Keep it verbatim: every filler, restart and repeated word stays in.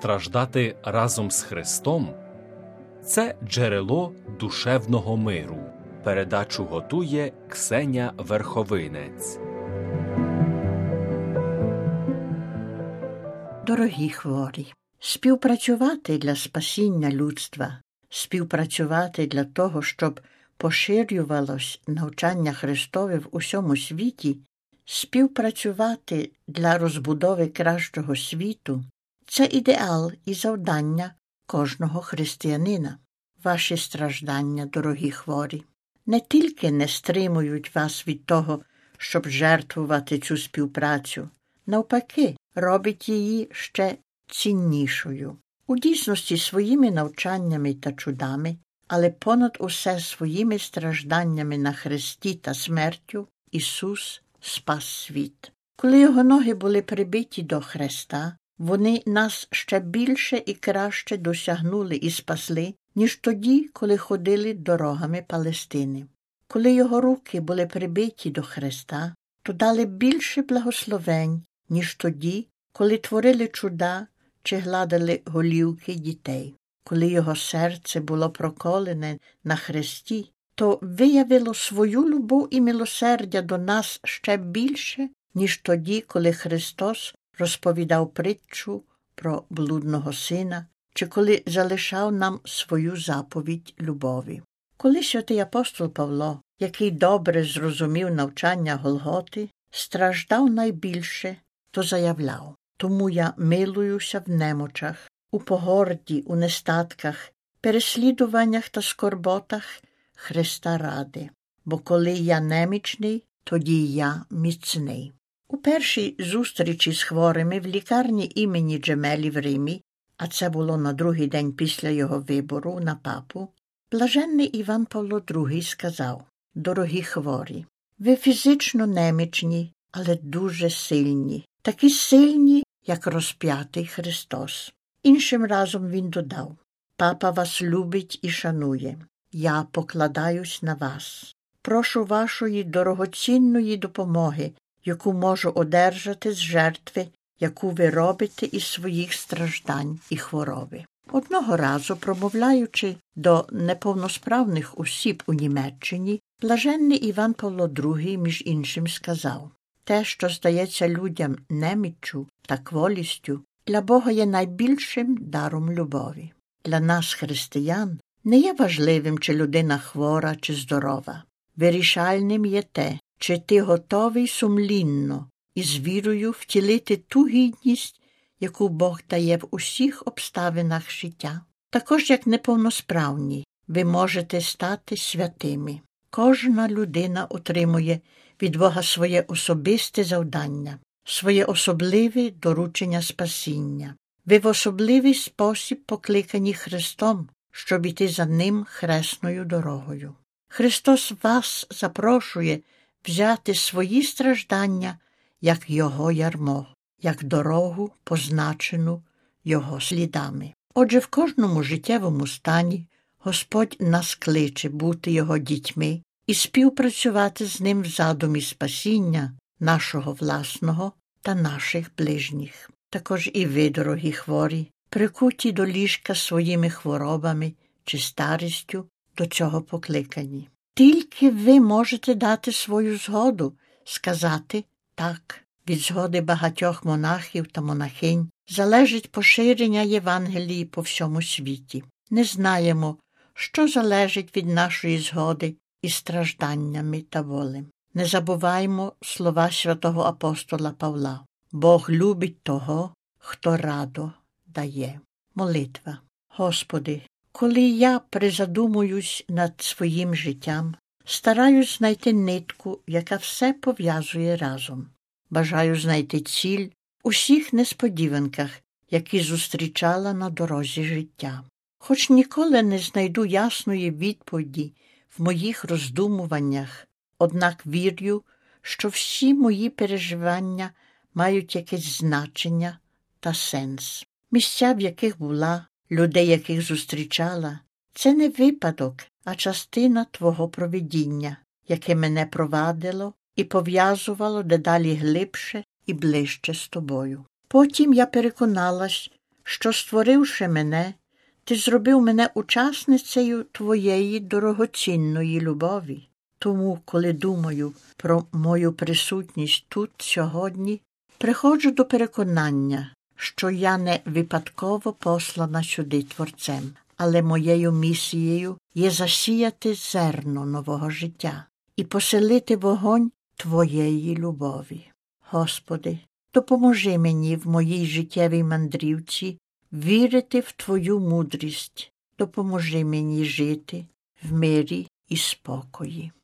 Страждати разом з Христом – це джерело душевного миру. Передачу готує Ксеня Верховинець. Дорогі хворі, співпрацювати для спасіння людства, співпрацювати для того, щоб поширювалось навчання Христове в усьому світі, співпрацювати для розбудови кращого світу – це ідеал і завдання кожного християнина. Ваші страждання, дорогі хворі, не тільки не стримують вас від того, щоб жертвувати цю співпрацю, навпаки, робить її ще ціннішою. У дійсності своїми навчаннями та чудами, але понад усе своїми стражданнями на хресті та смертю, Ісус спас світ. Коли Його ноги були прибиті до хреста, вони нас ще більше і краще досягнули і спасли, ніж тоді, коли ходили дорогами Палестини. Коли Його руки були прибиті до хреста, то дали більше благословень, ніж тоді, коли творили чуда чи гладили голівки дітей. Коли Його серце було проколене на хресті, то виявило свою любов і милосердя до нас ще більше, ніж тоді, коли Христос розповідав притчу про блудного сина, чи коли залишав нам свою заповідь любові. Коли святий апостол Павло, який добре зрозумів навчання Голготи, страждав найбільше, то заявляв: «Тому я милуюся в немочах, у погорді, у нестатках, переслідуваннях та скорботах Христа ради, бо коли я немічний, тоді я міцний». У першій зустрічі з хворими в лікарні імені Джемелі в Римі, а це було на другий день після його вибору на папу, блаженний Іван Павло другий сказав: «Дорогі хворі, ви фізично немічні, але дуже сильні, такі сильні, як розп'ятий Христос». Іншим разом він додав: «Папа вас любить і шанує. Я покладаюсь на вас. Прошу вашої дорогоцінної допомоги, яку можу одержати з жертви, яку ви робите із своїх страждань і хвороби». Одного разу, промовляючи до неповносправних осіб у Німеччині, блаженний Іван Павло другий, між іншим, сказав: «Те, що здається людям неміччю та кволістю, для Бога є найбільшим даром любові. Для нас, християн, не є важливим, чи людина хвора, чи здорова. Вирішальним є те, чи ти готовий сумлінно і з вірою втілити ту гідність, яку Бог дає в усіх обставинах життя. Також, як неповносправні, ви можете стати святими. Кожна людина отримує від Бога своє особисте завдання, своє особливе доручення спасіння. Ви в особливий спосіб покликані Христом, щоб іти за Ним хресною дорогою. Христос вас запрошує взяти свої страждання, як Його ярмо, як дорогу, позначену Його слідами. Отже, в кожному життєвому стані Господь нас кличе бути Його дітьми і співпрацювати з Ним в задумі спасіння нашого власного та наших ближніх. Також і ви, дорогі хворі, прикуті до ліжка своїми хворобами чи старістю, до цього покликані. Тільки ви можете дати свою згоду, сказати «так». Від згоди багатьох монахів та монахинь залежить поширення Євангелії по всьому світі. Не знаємо, що залежить від нашої згоди із стражданнями та болем. Не забуваймо слова святого апостола Павла: «Бог любить того, хто радо дає». Молитва. Господи, коли я призадумуюсь над своїм життям, стараюсь знайти нитку, яка все пов'язує разом. Бажаю знайти ціль у всіх несподіванках, які зустрічала на дорозі життя. Хоч ніколи не знайду ясної відповіді в моїх роздумуваннях, однак вірю, що всі мої переживання мають якесь значення та сенс. Місця, в яких була, людей, яких зустрічала – це не випадок, а частина Твого провидіння, яке мене провадило і пов'язувало дедалі глибше і ближче з Тобою. Потім я переконалась, що, створивши мене, ти зробив мене учасницею твоєї дорогоцінної любові. Тому, коли думаю про мою присутність тут сьогодні, приходжу до переконання, що я не випадково послана сюди Творцем, але моєю місією є засіяти зерно нового життя і поселити вогонь твоєї любові. Господи, допоможи мені в моїй життєвій мандрівці вірити в Твою мудрість, допоможи мені жити в мирі і спокої.